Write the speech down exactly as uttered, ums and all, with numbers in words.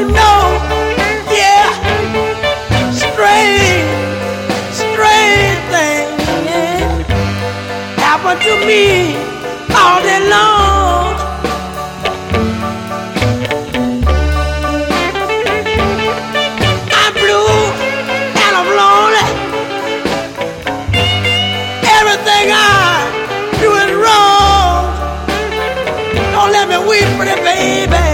know, yeah, strange, strange things happen to me all day long. I'm blue and I'm lonely. Everything I do is wrong. Don't let me weep for the baby.